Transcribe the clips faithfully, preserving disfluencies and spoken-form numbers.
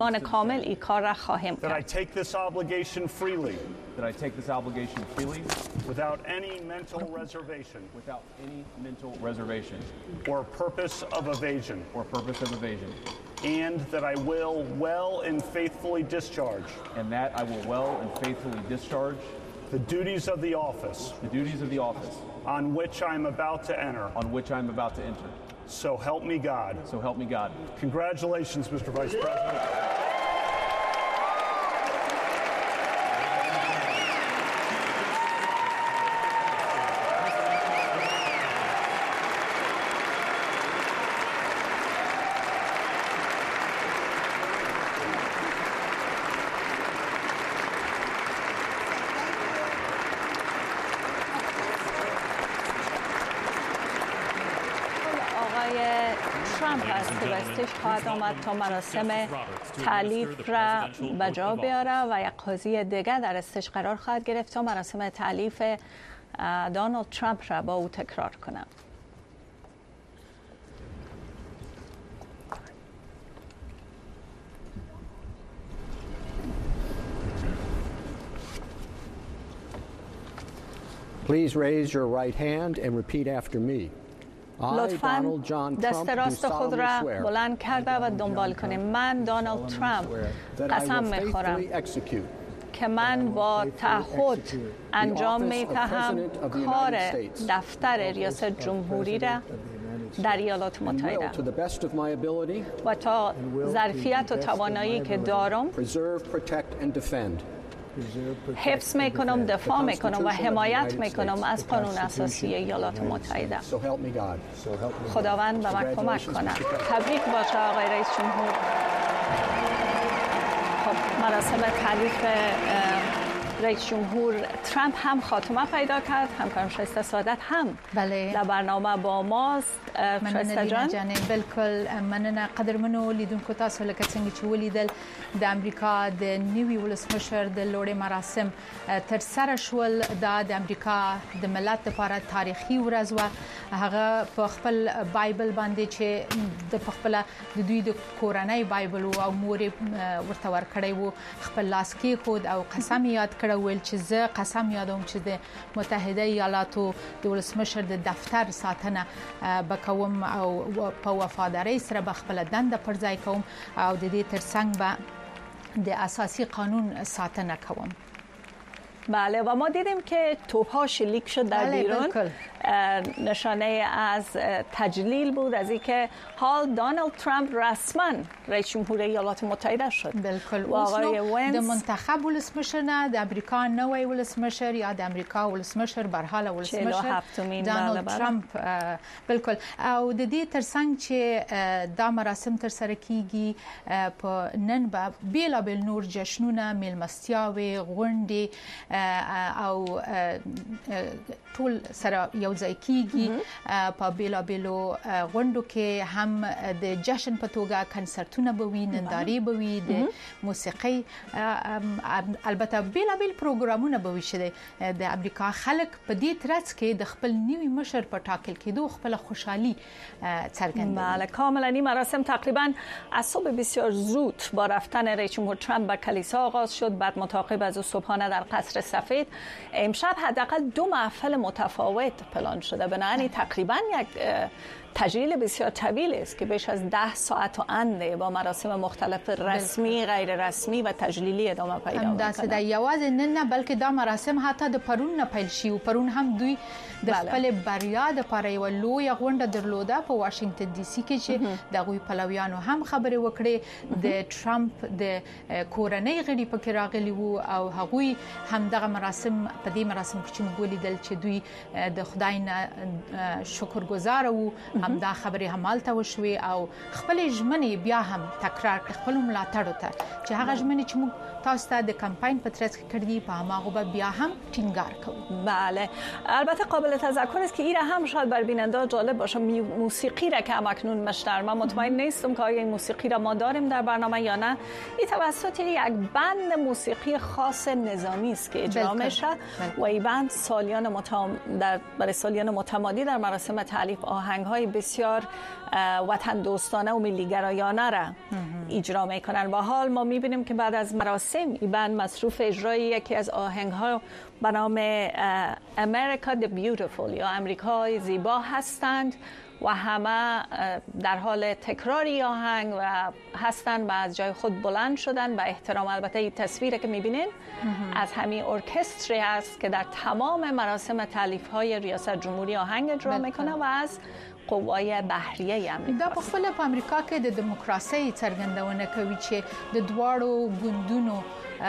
من کامل این کار را خواهیم that I کرد. take this obligation freely that I take this obligation freely without any mental reservation without any mental reservation or purpose of evasion, or purpose of evasion, and that I will well and faithfully discharge and that I will well and faithfully discharge the duties of the office the duties of the office on which I am about to enter. on which I am about to enter. So help me God. So help me God. Congratulations, Mister Vice President. ترامپ هست که بایستش خواهد آمد تا مراسم تألیف را به جا بیاره و یک قاضی دیگر در استش قرار خواهد گرفت تا مراسم تألیف دونالد ترامپ را با او تکرار کنه. Please raise your right hand and repeat after me. لطفاً دست راست خود را بلند کرده و دنبال کنیم. من دونالد ترامپ قسم میخورم که من با تعهد انجام میدهم کار دفتر ریاست جمهوری را در ایالات متحده و تا ظرفیت و توانایی که دارم حفظ میکنم، دفاع میکنم و حمایت میکنم از قانون اساسی ایالات متحده. خداوند به من کمک کنه. تبریک باشه آقای رئیس جمهور. خب مراسم تألیف رئیس جمهور ترامپ هم خاتمه پیدا کرد. همکارم شایسته سعادت هم بله در برنامه با ماست. شایسته جان بالکل مننه قدرمنو لیدونکو تاسو لکه څنګه چې ولیدل د امریکا د نیوي ولسمشر د لوړې مراسم تر سره شول. دا د امریکا د ملت لپاره تاریخي ورځ و. هغه په خپل بایبل باندې چې د خپل د دوی د کورنۍ بایبل او مور ورته ورکړی وو خپل لاس کې خود او قسم یاد کړ ویل چې زه قسم یادوم چې د متحده ایالاتو د ولسمشر د دفتر ساتنه بکوم او په وفادارۍ سره به خپل دنده پر ځای کوم او د دې ترڅنګ به د اساسی قانون ساتنه کوم. بله و ما دیدیم که توپ‌ها شلیک شد در بیرون. نشانه از تجلیل بود از اینکه حال دونالد ترامپ رسما رئیس جمهور ایالات متحده شد. بالکل. و آقای وینز د منتخب ولسمشر نه د امریکا نوې ولسمشر یا د امریکا ولسمشر برحال ولسمشر دونالد ترامپ. بالکل. او د دې ترڅنګ چې دا مراسم تر سره کیږي په نن به بیلابل نور جشنونه میلمستیاوي غونډې او ټول سره یو ځای کیږي. په بیلابلو غونډو کې هم د جشن په توګه کنسرتونه به وي، نندارې به وي، د موسیقي البته بیلابل پروګرامونه به وي چې د امریکا خلک په دې ترڅ کې د خپل نیوي مشر په ټاکل کېدو خپل خوشحالي څرګندوي. بله کاملا این مراسم تقریبا از صبح بسیار زود با رفتن رئیس جمهور ترامپ به کلیسا آغاز شد. بعد متعاقب از او صبحانه در قصر سفید. امشب حداقل دو محفل متفاوت پلان شده. بنابراین تقریبا یک تجلیل بسیار طویل است که بیش از ده ساعت و انده با مراسم مختلف رسمی، غیر رسمی و تجلیلی ادامه پیدا می‌کنه. همداسې د یوازې نن نه بلکې دا مراسم حتی د پرون نه پیل شي او پرون هم دوی د خپل بریا د لپاره یو لوی غونډه درلوده په واشنگټن ډي سي کې چې د غوي پلویانو هم خبرې وکړې. د ترامپ د کورنۍ غړي پکې راغلي وو او هغوی هم دغه مراسم په دې مراسم کې چې موږ ولیدل چې دوی د خدای نه شکرګزار وو. هم دا خبرې همالته وشوي او خپل ژمنې بیا هم تکرار کړ خپل ملاتړو ته چې هغه ژمنې چې موږ تاسو ته د کمپاین په ترڅ کې کړې په هماغه به بیا هم ټینګار کوو. بله البته قابل تذکر است که این هم شاید بر بیننده جالب باشه موسیقی را که همکنون مشتر من مطمئن نیستم که آیا این موسیقی را ما داریم در برنامه یا نه. این توسط یک بند موسیقی خاص نظامی است که اجرا میشه و این بند سالیان متام در برای سالیان متمادی در مراسم تألیف آهنگ‌های بسیار وطن دوستانه و ملیگرایانه را اجرا میکنن. و حال ما میبینیم که بعد از مراسم ایبن مصروف اجرای یکی از آهنگ‌ها به نام امریکا the Beautiful یا امریکای زیبا هستند و همه در حال تکراری آهنگ و هستند و از جای خود بلند شدن و احترام. البته این تصویری که میبینین از همین ارکستری است که در تمام مراسم تالیف‌های ریاست جمهوری آهنگ اجرا میکنه و از قوای بحریه امریکا. دا په خپل په امریکا کې د دیموکراسي څرګندونه کوي چې د دواړو ګوندونو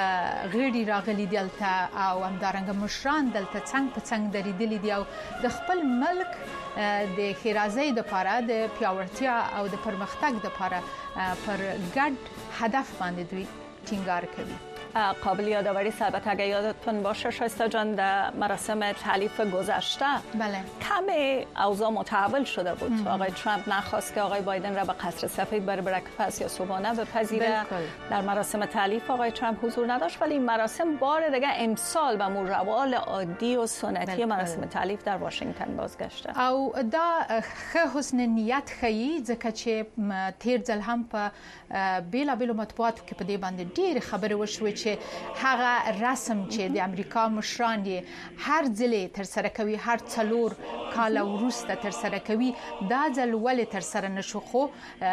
غړي راغلي دلته او همدارنګه مشران دلته څنګ په څنګ درېدلي دي او د خپل ملک د ښېرازۍ دپاره د پیاوړتیا او د پرمختګ دپاره پر ګډ هدف باندې دوی ټینګار کوي. قابل یادآوری است البته اگر یادتون باشه شایسته جان در مراسم تالیف گذشته بله. کم اوضاع متحول شده بود. ام. آقای ترامپ نخواست که آقای بایدن را به قصر سفید بره برکفست یا صبحانه بپذیره. در مراسم تالیف آقای ترامپ حضور نداشت ولی این مراسم بار دیگه امسال به روال عادی و سنتی مراسم تالیف در واشنگتن بازگشته. او دا ښه حسن نیت ښیي ځکه چې تیر ځل هم په بیلابیلو مطبوعاتو کې په دې باندې ډېرې خبرې وشوې چې هغه رسم چې د امریکا مشران یې هر ځل تر سره کوي هر څلور کال وروسته تر سره کوي دا ځل ولې تر سره نشو خو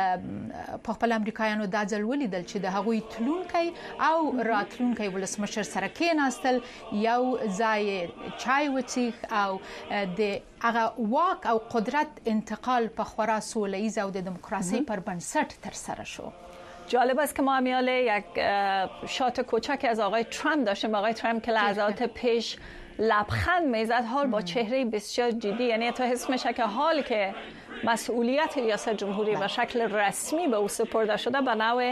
په خپل امریکایانو دا ځل ولیدل چې د هغوی تلونکي او راتلونکي ولسمشر سره کېناستل یو ځای چای وڅښ او د هغه واک او قدرت انتقال په خورا سوله‌ایز او د دموکراسي پر بنسټ تر سره شو. جالب است که ما همیاله یک شات کوچک از آقای ترامپ داشتیم. آقای ترامپ که لحظات پیش لبخند میزد حال با چهره بسیار جدی، یعنی تو حس میشه که حال که مسئولیت ریاست جمهوری به شکل رسمی به او سپرده شده به نوع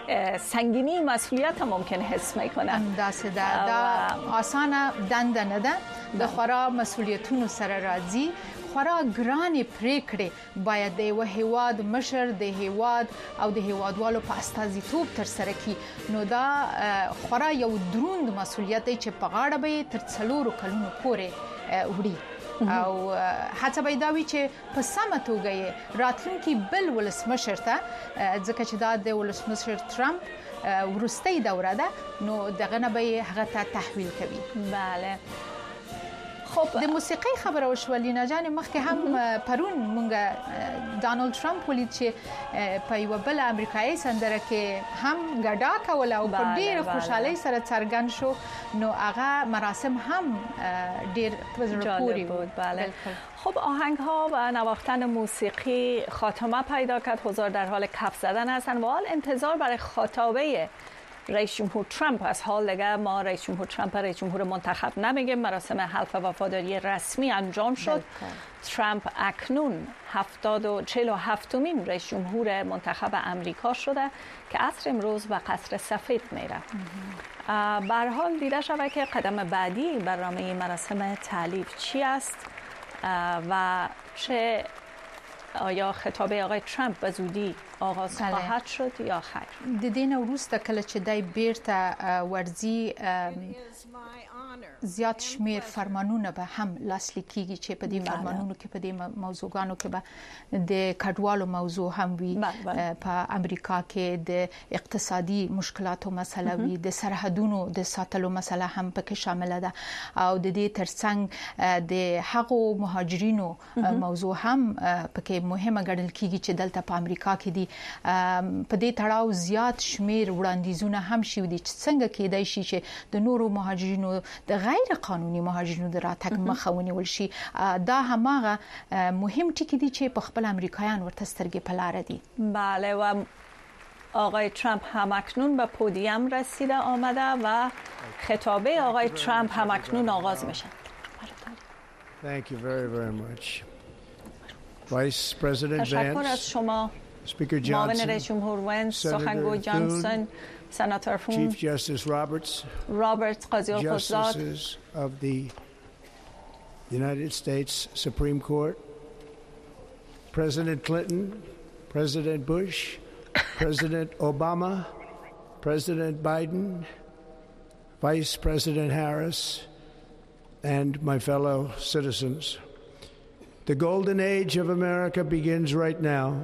سنگینی مسئولیت هم ممکن حس میکنه. همداسه ده دا آسانه دنده نه ده د خورا مسئولیتونو سره راځي. خورا ګرانې پریکړې باید د یو هیواد مشر د هیواد او د هیوادوالو په استازیتوب تر سره کی. نو دا خورا یو دروند مسئولیت دی چې په غاړه به تر څلورو کلونو پورې وړي او هڅه به دا وي چې په سمه توګه راتلونکي بل ولسمشر ته ځکه چې دا د ولسمشر ترامپ ورستۍ دوره ده نو دغه نه به هغه ته تحویل کوي. بله. خب د موسیقي خبره وشولینا جان مخکې هم پرون مونږ دانالد ترامپ ولید چې په یو بل امریکایي سندره کې هم ګډا کوله او په ډېر خوشحالۍ سره څرګند شو. نو هغه مراسم هم ډېر پرزپوري بود. بله. خب آهنگ ها و نواختن موسیقی خاتمه پیدا کرد. حضار در حال کف زدن هستند و حال انتظار برای خطابه رئیس جمهور ترامپ از حال دیگه ما رئیس جمهور ترامپ رئیس جمهور منتخب نمیگیم. مراسم حلف وفاداری رسمی انجام شد. ترامپ اکنون هفتاد و چهل و هفتمین رئیس جمهور منتخب امریکا شده که عصر امروز به قصر سفید میره. به هر حال دیده شده که قدم بعدی برنامه مراسم تالیف چی است و چه آیا خطاب آقای ترامپ به زودی آغاز خواهد شد یا خیر. د دې نه وروسته کله چې دای بیرته ورزي زیات شمیر فرمانونه به هم لاسلیک کیږي چې په دې فرمانونو کې په دې موضوعګانو کې به د کډوالو موضوع هم وي. په امریکا کې د اقتصادي مشکلاتو مسله وي، د سرحدونو د ساتلو مسله هم پکې شامل ده او د دې ترڅنګ د حقوقو مهاجرینو موضوع هم پکې مهمه ګڼل کیږي چې دلته په امریکا کې دي. په دې تړاو زیات شمیر وړاندیزونه هم شوي دي چې څنګه کېدای شي چې د نورو مهاجرینو د غیر قانوني مهاجرینو د راتګ مخه ونیول شي. دا هماغه مهم ټکی دي چې په خپل امریکایان ورته سترګې په لار دي. بله و آقای ترامپ همکنون به پودیم رسیده آمده و خطابه آقای ترامپ همکنون آغاز میشه. Thank you very very much. Vice President Vance. تشکر از شما. Speaker Johnson. معاون رئیس جمهور ونس، سخنگوی جانسون، سناتور فون، Chief Justice Roberts, رابرتس قاضی القضات، Justices of the United States Supreme Court, President Clinton, President Bush, President Obama, President Biden, Vice President Harris, and my fellow citizens. The golden age of America begins right now.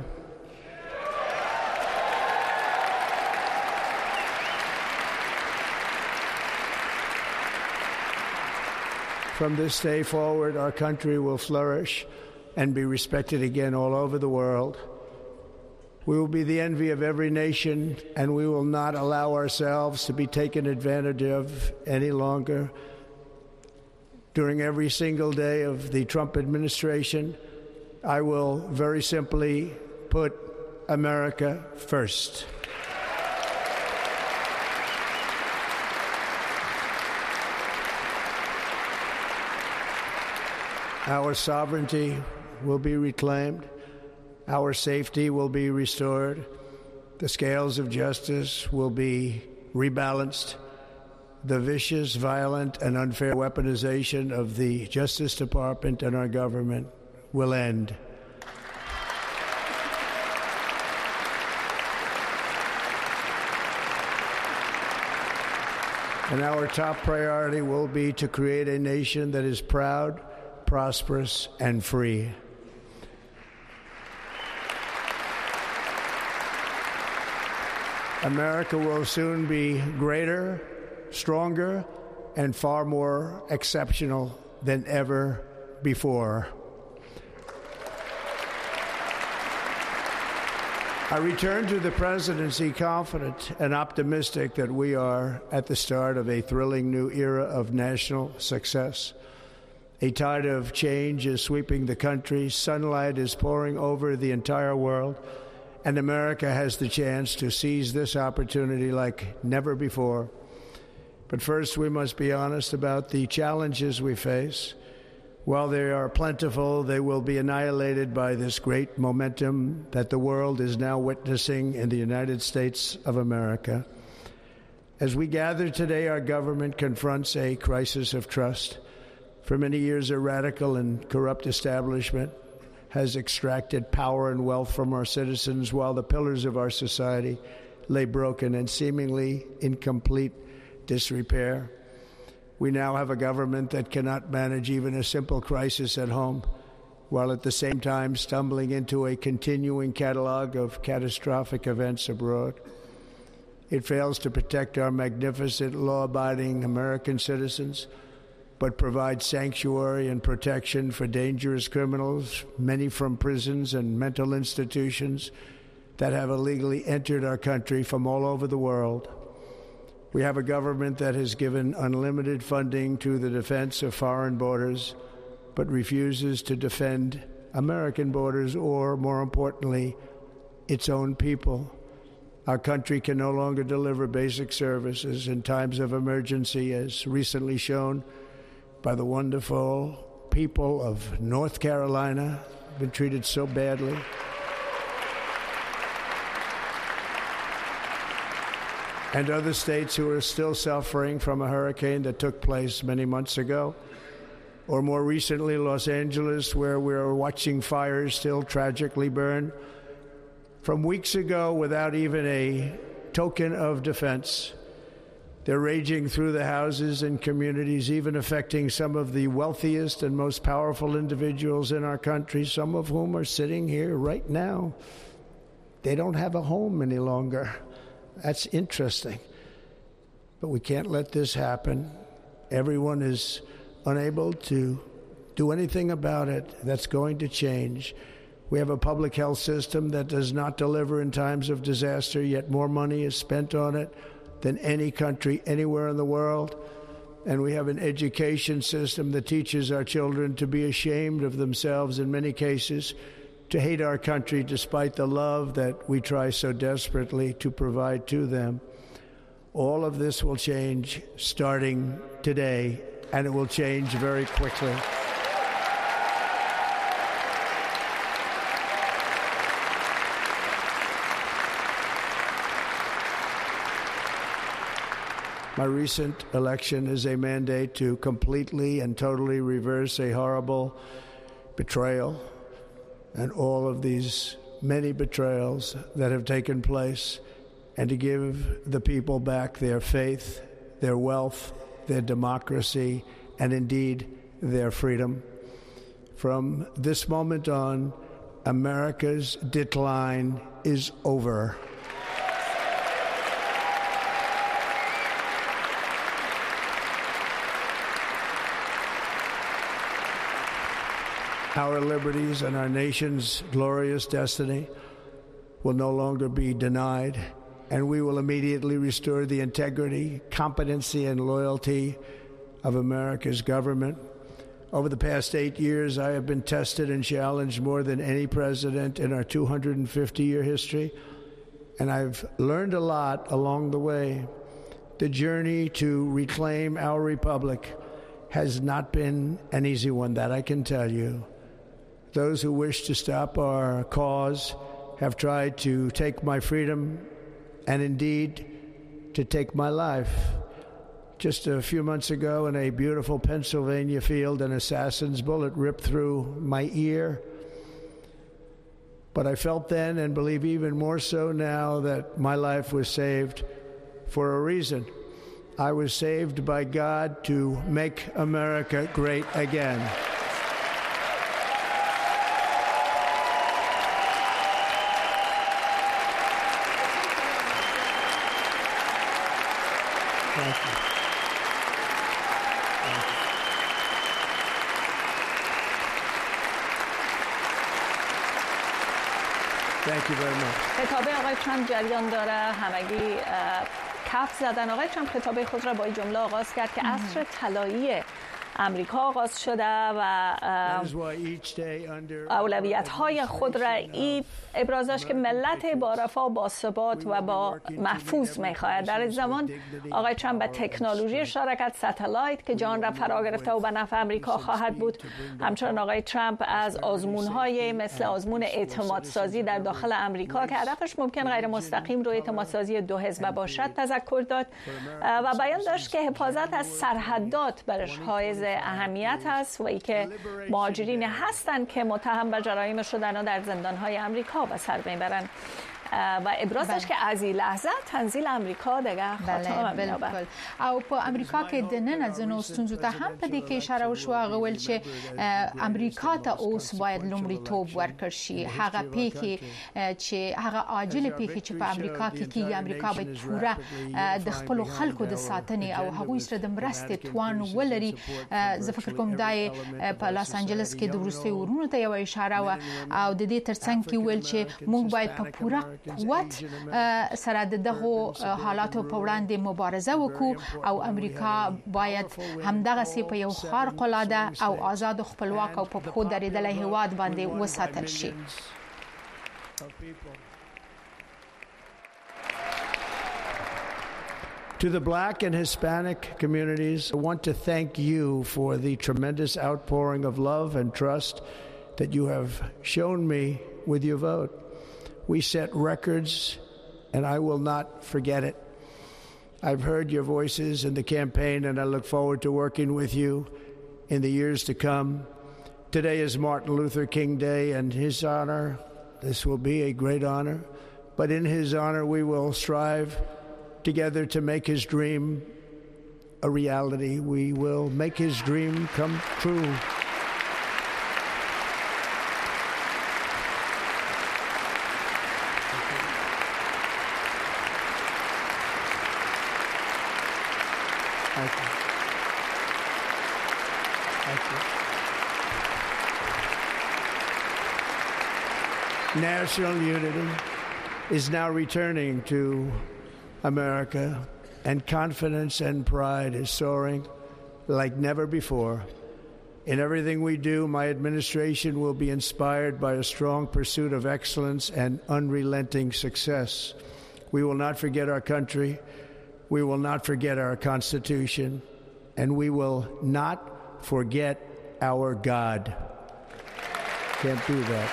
From this day forward, our country will flourish and be respected again all over the world. We will be the envy of every nation, and we will not allow ourselves to be taken advantage of any longer. During every single day of the Trump administration, I will very simply put America first. Our sovereignty will be reclaimed. Our safety will be restored. The scales of justice will be rebalanced. The vicious, violent, and unfair weaponization of the Justice Department and our government will end. And our top priority will be to create a nation that is proud, prosperous, and free. America will soon be greater, stronger, and far more exceptional than ever before. I return to the presidency confident and optimistic that we are at the start of a thrilling new era of national success. A tide of change is sweeping the country. Sunlight is pouring over the entire world, and America has the chance to seize this opportunity like never before. But first, we must be honest about the challenges we face. While they are plentiful, they will be annihilated by this great momentum that the world is now witnessing in the United States of America. As we gather today, our government confronts a crisis of trust. For many years, a radical and corrupt establishment has extracted power and wealth from our citizens while the pillars of our society lay broken and seemingly in complete disrepair. We now have a government that cannot manage even a simple crisis at home, while at the same time stumbling into a continuing catalog of catastrophic events abroad. It fails to protect our magnificent, law-abiding American citizens, but provides sanctuary and protection for dangerous criminals, many from prisons and mental institutions that have illegally entered our country from all over the world. We have a government that has given unlimited funding to the defense of foreign borders, but refuses to defend American borders or, more importantly, its own people. Our country can no longer deliver basic services in times of emergency, as recently shown by the wonderful people of North Carolina, been treated so badly. And other states who are still suffering from a hurricane that took place many months ago. Or more recently, Los Angeles, where we're watching fires still tragically burn from weeks ago without even a token of defense. They're raging through the houses and communities, even affecting some of the wealthiest and most powerful individuals in our country, some of whom are sitting here right now. They don't have a home any longer. That's interesting. But we can't let this happen. Everyone is unable to do anything about it. That's going to change. We have a public health system that does not deliver in times of disaster, yet more money is spent on it than any country anywhere in the world. And we have an education system that teaches our children to be ashamed of themselves in many cases, to hate our country despite the love that we try so desperately to provide to them. All of this will change starting today, and it will change very quickly. My recent election is a mandate to completely and totally reverse a horrible betrayal and all of these many betrayals that have taken place, and to give the people back their faith, their wealth, their democracy, and indeed their freedom. From this moment on, America's decline is over. Our liberties and our nation's glorious destiny will no longer be denied, and we will immediately restore the integrity, competency, and loyalty of America's government. Over the past eight years, I have been tested and challenged more than any president in our two hundred fifty year history, and I've learned a lot along the way. The journey to reclaim our republic has not been an easy one, that I can tell you. Those who wish to stop our cause have tried to take my freedom and indeed to take my life. Just a few months ago in a beautiful Pennsylvania field, an assassin's bullet ripped through my ear. But I felt then, and believe even more so now, that my life was saved for a reason. I was saved by God to make America great again. Thank you. Thank you very much. خطاب آقای ترامپ جریان داره، همگی کف زدن. آقای ترامپ خطاب خود را با این جمله آغاز کرد که عصر طلایی امریکا آغاز شده و اولویت‌های خود را این ابراز داشت که ملت با رفاه، با ثبات و با محفوظ می‌خواهد. در این زمان آقای ترامپ به تکنولوژی اشاره کرد، ستلایت که جان را فرا گرفته و به نفع امریکا خواهد بود. همچنین آقای ترامپ از آزمون‌های مثل آزمون اعتماد سازی در داخل امریکا که هدفش ممکن غیر مستقیم روی اعتماد سازی دو حزب باشد تذکر داد و بیان داشت که حفاظت از سرحدات برش حائز اهمیت است و ای که مهاجرین هستند که متهم به جرایم شدن در زندان‌های امریکا به سر میبرند و ابراز داشت که از این لحظه تنزیل امریکا دیگه خاتمه می‌یابد. او په امریکا کې د نن ځنو ستونزو ته هم په دې کې اشاره وشوه، غوول چې امریکا ته اوس باید لومړیتوب ورکړ شي. هغه پیښې چې هغه عاجل پیښې چې په امریکا کې کیږي، امریکا باید پوره د خپل خلکو د ساتنې او هغوی سره د مرستې توان ولري. زه فکر کوم دا په لاس انجلس کې د وروستیو ورونو ته یو اشاره و او د دې ترڅنګ کې ویل چې موږ باید په پوره قوت سره دغه حالاتو په وړاندې مبارزه وکړو او امریکا باید همدغه سي په یو خارق العاده او آزاد او خپلواک او په خود درېدلې هواد باندې وساتل شي. To the Black and Hispanic communities, I want to thank you for the tremendous outpouring of love and trust that you have shown me with your vote. We set records, and I will not forget it. I've heard your voices in the campaign, and I look forward to working with you in the years to come. Today is Martin Luther King Day, and his honor, this will be a great honor, but in his honor we will strive together to make his dream a reality. We will make his dream come true. Thank you. Thank you. National unity is now returning to America, and confidence and pride is soaring like never before. In everything we do, my administration will be inspired by a strong pursuit of excellence and unrelenting success. We will not forget our country. We will not forget our Constitution, and we will not forget our God. Can't do that.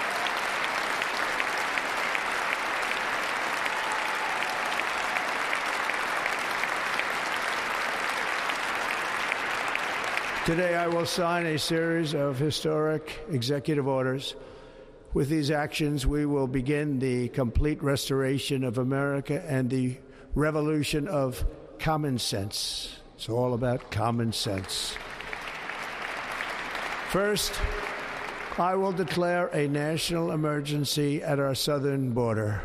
Today I will sign a series of historic executive orders. With these actions, we will begin the complete restoration of America and the revolution of common sense. It's all about common sense. First, I will declare a national emergency at our southern border.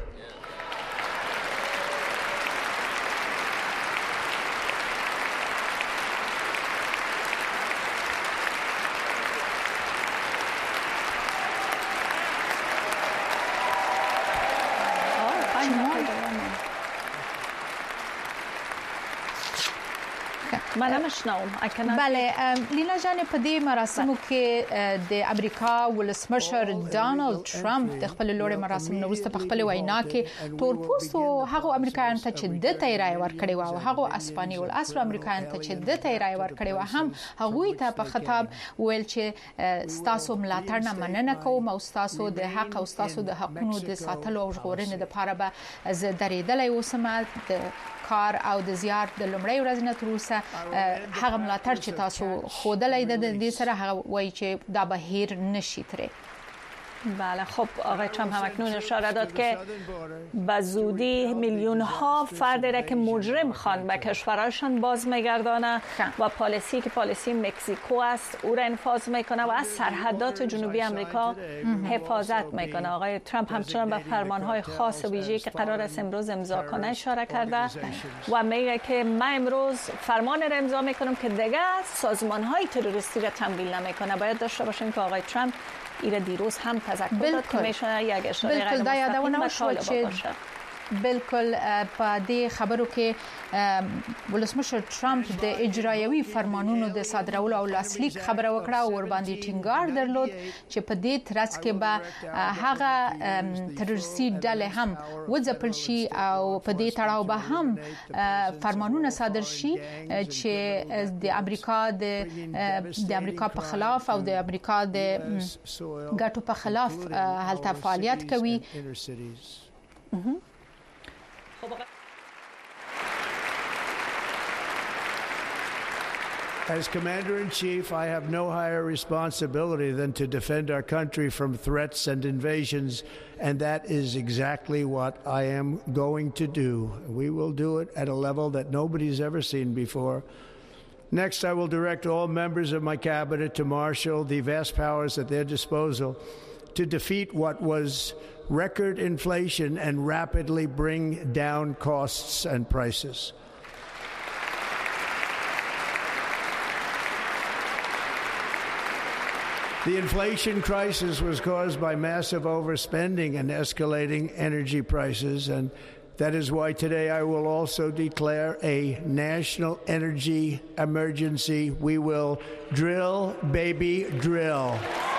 بله لینا جان په دې مراسمو کې د امریکا ولسمشر ډانلډ ټرمپ د خپل لوړ مراسم نو وروسته په خپل وینا کې تورپوستو هغه امریکایانو ته چې د تیرای ورکړي و او هغه اسپاني ول اصل امریکایانو ته چې د تیرای ورکړي و هم هغه ته په خطاب ویل چې ستاسو ملاتړ نه مننه کوم او ستاسو د حق او ستاسو د حقونو د ساتلو او ژغورنې لپاره به زه درېدلای اوسم د کار او د زیار د لومړی ورځ نه تر اوسه هغه ملاتړ چې تاسو خودلای د دې سره هغه وایي چې دا به هیر نشي ترې. بله خب آقای ترامپ هم اکنون اشاره داد که به زودی میلیون ها فرد را که مجرم خوان به کشورشان باز میگردانه و پالیسی که پالیسی مکزیکو است او را انفاذ میکنه و از سرحدات جنوبی امریکا حفاظت میکنه. آقای ترامپ همچنان به فرمانهای خاص و ویژه‌ای که قرار است امروز امضا کنه اشاره کرده و میگه که من امروز فرمان را امضا میکنم که دیگه سازمانهای تروریستی را تمویل نمیکنه. باید داشته باشیم که آقای ترامپ ایره دیروز هم تذکر داد که میشه یک اشاره غیر مستقیم به طالبان باشه. بالکل په دې خبرو کې ولسمشر ترامپ د اجرایوي فرمانونو د صادرولو او لاسلیک خبره وکړه او ور باندې ټینګار درلود چې په دې ترڅ کې به هغه تروریستي ډلې هم وځپل شي او په دې تړاو به هم فرمانونه صادر شي چې د امریکا د د امریکا په خلاف او د امریکا د ګټو په خلاف هلته فعالیت کوي. As Commander-in-Chief, I have no higher responsibility than to defend our country from threats and invasions, and that is exactly what I am going to do. We will do it at a level that nobody's ever seen before. Next, I will direct all members of my cabinet to marshal the vast powers at their disposal to defeat what was record inflation and rapidly bring down costs and prices. The inflation crisis was caused by massive overspending and escalating energy prices, and that is why today I will also declare a national energy emergency. We will drill, baby, drill.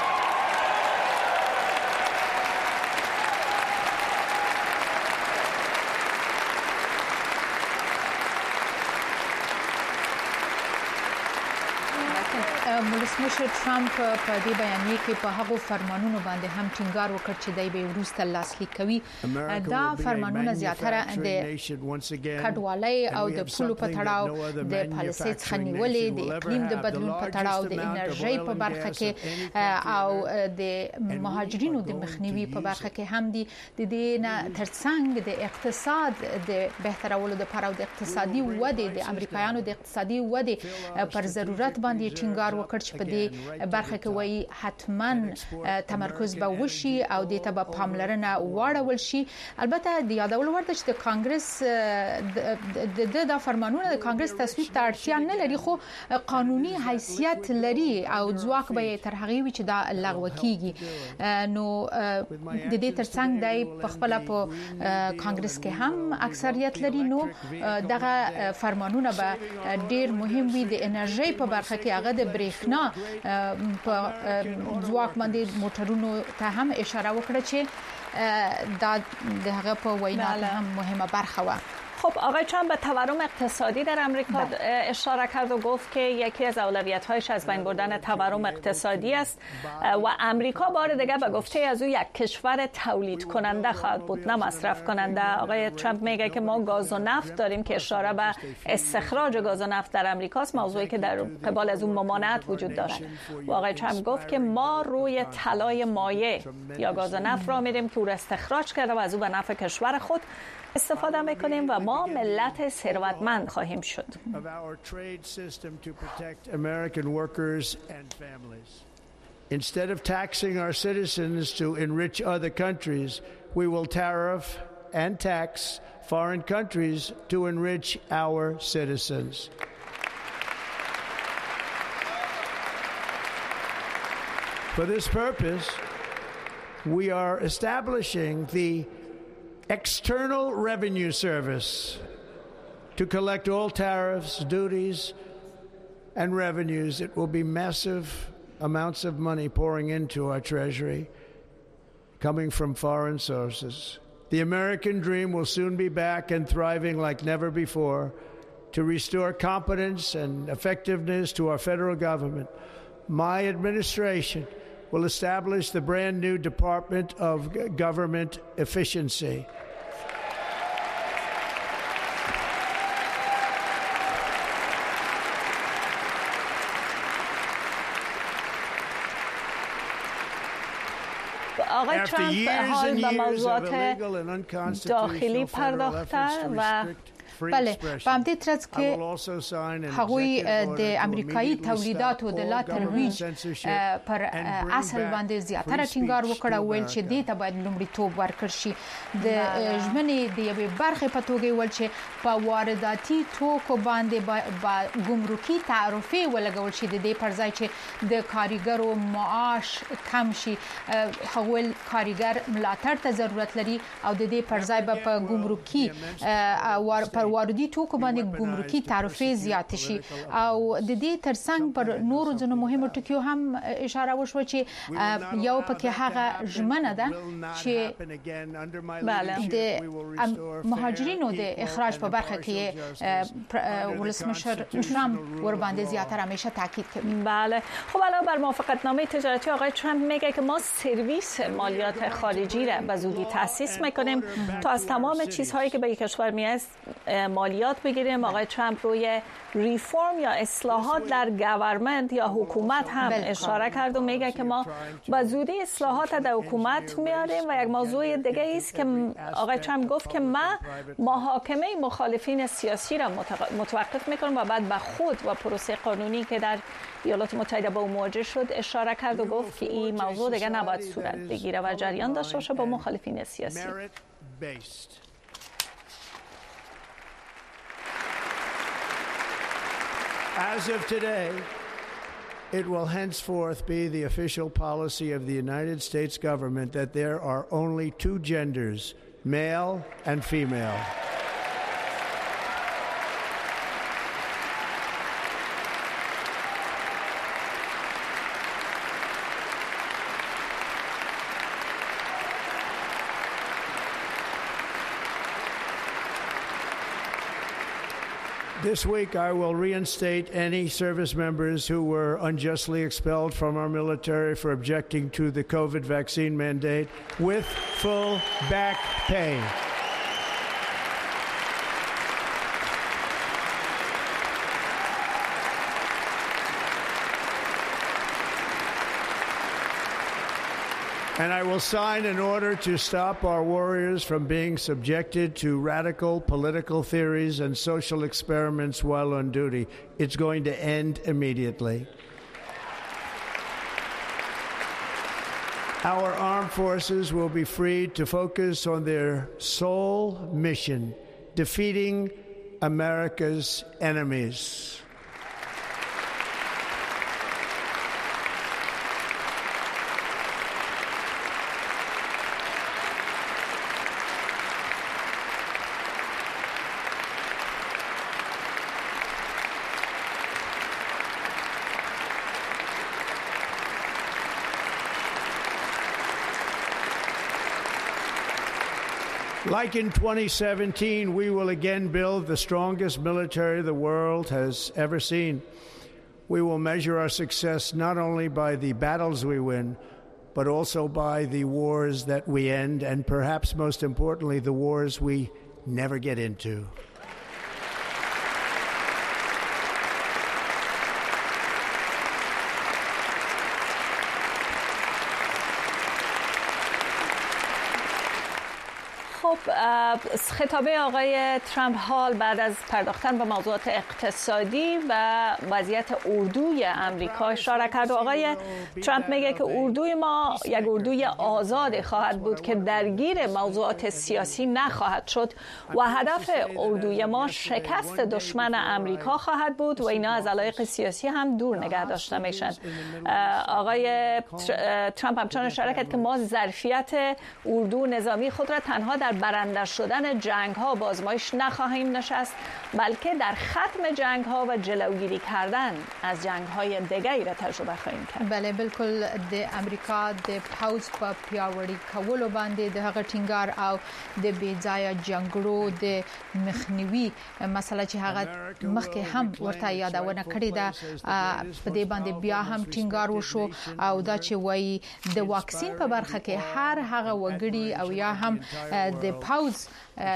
ولسمشر ترامپ په دې بیانیه کې په هغو فرمانونو باندې هم ټینګار وکړ چې دای به وروسته لاسلیک کوي. دا فرمانونه زیاتره د کډوالۍ او د پولو په تړاو د پالیسۍ څخه نیولې د اقلیم د بدلون په تړاو د انرژي په برخه کې او د مهاجرینو د مخنیوي په برخه کې هم دي. د دې نه ترڅنګ د اقتصاد د بهترولو لپاره او د اقتصادي ودې د امریکایانو د اقتصادي ودې پر ضرورت باندې ټینګار وکړ چې په دې برخه کې وایي حتما تمرکز به وشي او د ته به پاملرنه واړول شي. البته د یادولو ورته چې د کانګرس د د فرمانونو د کانګرس تصویب ته اړتیا نه لري، خو قانوني حیثیت لري او ځواک به تر هغه وي چې دا لغوه کیږي. نو د دې ترڅنګ دای په خپل په کانګرس کې هم اکثریت لري. نو دغه فرمانونه به ډیر مهم وي. د انرژي په برخه کې هغه د برېښنا په ځواک باندې موټرونو ته هم اشاره وکړه چې دا د هغه په وینا هم مهمه برخه و. خب آقای ترامپ به تورم اقتصادی در امریکا اشاره کرد و گفت که یکی از اولویت‌هایش از بین بردن تورم اقتصادی است و امریکا بار دیگر به گفته از او یک کشور تولید کننده خواهد بود نه مصرف کننده. آقای ترامپ میگه که ما گاز و نفت داریم که اشاره به استخراج گاز و نفت در امریکاست، موضوعی که در قبال از اون ممانعت وجود دارد. و آقای ترامپ گفت که ما روی طلای مایع یا گاز و نفت را میریم که او را استخراج کرده و از او به نفع کشور خود استفاده میکنیم و ما ملت ثروتمند خواهیم شد. Instead of taxing our citizens to enrich other countries, we will tariff and tax foreign countries to enrich our citizens. For this purpose, we are establishing the External Revenue Service to collect all tariffs, duties, and revenues. It will be massive amounts of money pouring into our treasury, coming from foreign sources. The American dream will soon be back and thriving like never before to restore competence and effectiveness to our federal government. My administration will establish the brand new Department of Government Efficiency. آقای ترامپ حال به موضوعات داخلی پرداختن و بله په همدې ترڅ کې هغوی د امریکایي تولیداتو د لا ترویج پر اصل باندې زیاتره ټینګار وکړ او ویل چې دې ته باید لومړیتوب ورکړ شي د ژمنې د یوې برخې په توګه ویل چې په وارداتي توکو باندې با ګمرکي تعرفه ولګول شي د دې پر ځای چې د کارګرو معاش کم شي هغوی کارګر ملاتړ ته ضرورت لري او د دې پر ځای په ګمرکي پر واردی توکو باندې ګمرکي تعرفه زیات شي او د دې ترڅنګ پر نورو ځینو مهمو ټکیو هم اشاره وشو چې یو پکې هغه ژمنه ده چې د مهاجرینو د اخراج په برخه کې ولسمشر ترامپ ور باندې زیاتره همیشه تاکید کوي. بله خب علاوه بر موافقتنامه تجارتی آقای ترامپ میگه که ما سرویس مالیات خارجی را به زودی تأسیس میکنیم تا از تمام چیزهایی که به کشور میاد مالیات بگیریم. آقای ترامپ روی ریفرم یا اصلاحات در گورنمنت یا حکومت هم اشاره کرد و میگه که ما با زودی اصلاحات در حکومت میاریم و یک موضوع دیگه است که آقای ترامپ گفت که ما محاکمه مخالفین سیاسی را متوقف میکنیم و بعد به خود و پروسه قانونی که در ایالات متحده با مواجه شد اشاره کرد و گفت که این موضوع دیگه نباید صورت بگیره و جریان داشته باشه با مخالفین سیاسی. As of today, it will henceforth be the official policy of the United States government that there are only two genders, male and female. This week, I will reinstate any service members who were unjustly expelled from our military for objecting to the COVID vaccine mandate with full back pay. And I will sign an order to stop our warriors from being subjected to radical political theories and social experiments while on duty. It's going to end immediately. Our armed forces will be freed to focus on their sole mission, defeating America's enemies. Like in twenty seventeen, we will again build the strongest military the world has ever seen. We will measure our success not only by the battles we win, but also by the wars that we end, and perhaps most importantly, the wars we never get into. خب خب خطاب آقای ترامپ حال بعد از پرداختن به موضوعات اقتصادی و وضعیت اردوی امریکا اشاره کرد. آقای ترامپ میگه که اردوی ما یک اردوی آزاد خواهد بود که درگیر موضوعات سیاسی نخواهد شد و هدف اردوی ما شکست دشمن امریکا خواهد بود و اینا از علایق سیاسی هم دور نگه داشته میشن. آقای ترامپ همچنان اشاره کرد که ما ظرفیت اردو نظامی خود را تنها در برنده شدن جنگ ها و آزمایش نخواهیم نشست، بلکه در ختم جنگ ها و جلوگیری کردن از جنگ های دیگری را تجربه خواهیم کرد. بله بالکل د امریکا د پوز په پیاوړي کولو باندې د هغه ټینګار او د بیځایه جنگړو د مخنیوي مسله چې هغه مخکې هم ورته یادونه کړې ده په دې باندې بیا هم ټینګار وشو او دا چې وایي د واکسین په برخه کې هر هغه وګړي او یا هم د پاوز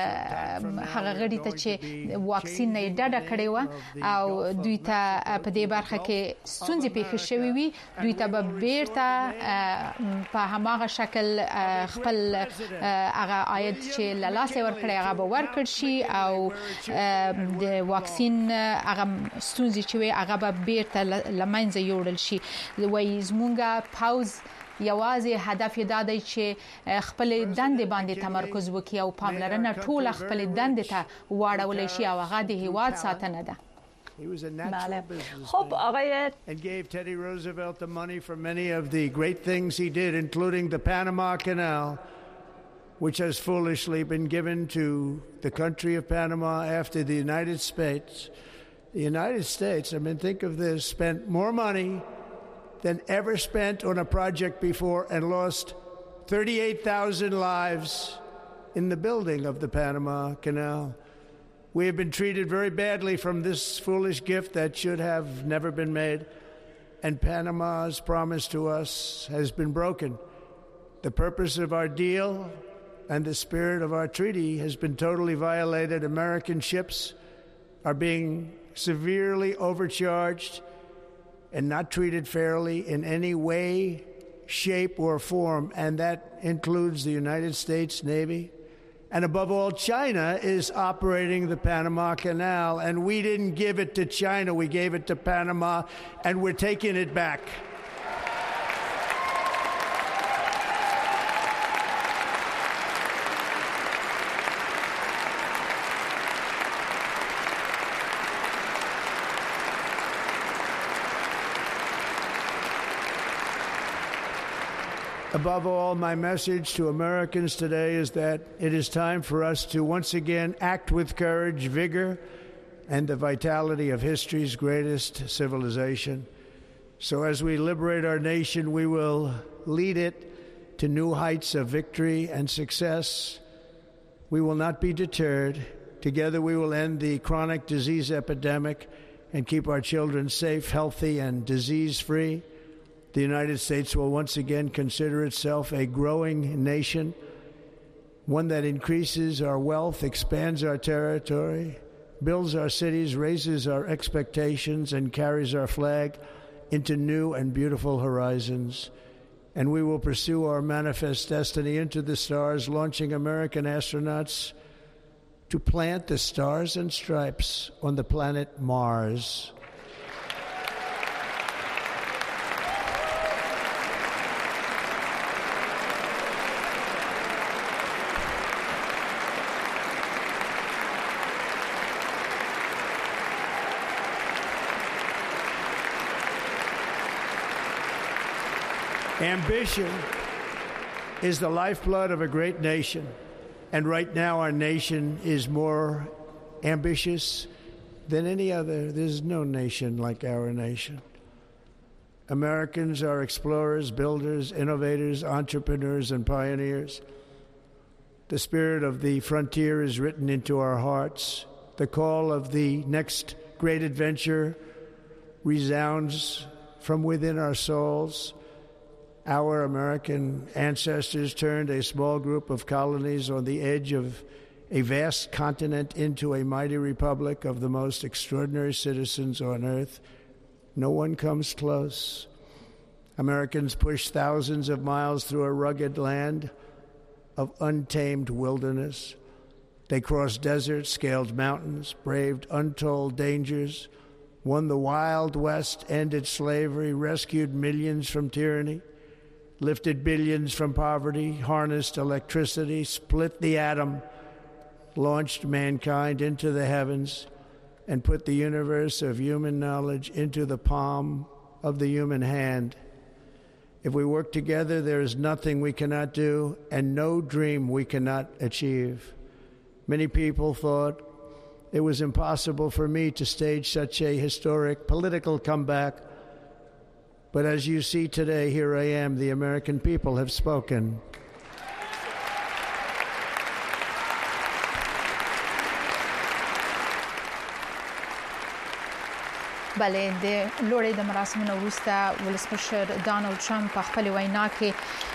هغه غړي ته چې واکسین نه ډډه کړې و او دوی ته په دې برخه کې ستونزې پیښ شوې وي، دوی ته به بیرته په هماغه شکل خپل هغه عاید چې لاسه ورکړي هغه به ورکړ شي او د واکسین هغه ستونزې چې وي هغه به بیرته لمنځه یوړل شي. وایي زمونږه پاوز یوازې هدف یې دا دی چې خپل دندې باندې تمرکز وکړي او پاملرنه ټول خپل دندې ته واړول شي او هغه د هیواد ساتنه ده. بله. خب آقای and gave Teddy Roosevelt the money for many of the great things he did, including the Panama Canal, which has foolishly been given to the country of Panama after the United States. The United States, I mean, think of this, spent more money than ever spent on a project before and lost thirty-eight thousand lives in the building of the Panama Canal. We have been treated very badly from this foolish gift that should have never been made, and Panama's promise to us has been broken. The purpose of our deal and the spirit of our treaty has been totally violated. American ships are being severely overcharged and not treated fairly in any way, shape, or form, and that includes the United States Navy. And above all, China is operating the Panama Canal, and we didn't give it to China, we gave it to Panama, and we're taking it back. Above all, my message to Americans today is that it is time for us to once again act with courage, vigor, and the vitality of history's greatest civilization. So as we liberate our nation, we will lead it to new heights of victory and success. We will not be deterred. Together we will end the chronic disease epidemic and keep our children safe, healthy, and disease-free. The United States will once again consider itself a growing nation, one that increases our wealth, expands our territory, builds our cities, raises our expectations, and carries our flag into new and beautiful horizons. And we will pursue our manifest destiny into the stars, launching American astronauts to plant the stars and stripes on the planet Mars. Ambition is the lifeblood of a great nation, and right now our nation is more ambitious than any other. There's no nation like our nation. Americans are explorers, builders, innovators, entrepreneurs, and pioneers. The spirit of the frontier is written into our hearts. The call of the next great adventure resounds from within our souls. Our American ancestors turned a small group of colonies on the edge of a vast continent into a mighty republic of the most extraordinary citizens on earth. No one comes close. Americans pushed thousands of miles through a rugged land of untamed wilderness. They crossed deserts, scaled mountains, braved untold dangers, won the Wild West, ended slavery, rescued millions from tyranny, lifted billions from poverty, harnessed electricity, split the atom, launched mankind into the heavens, and put the universe of human knowledge into the palm of the human hand. If we work together, there is nothing we cannot do and no dream we cannot achieve. Many people thought it was impossible for me to stage such a historic political comeback. But as you see today, here I am. The American people have spoken. بله د لوړې د مراسمو وروسته ولسمشر ډانلډ ټرمپ په خپل وینا کې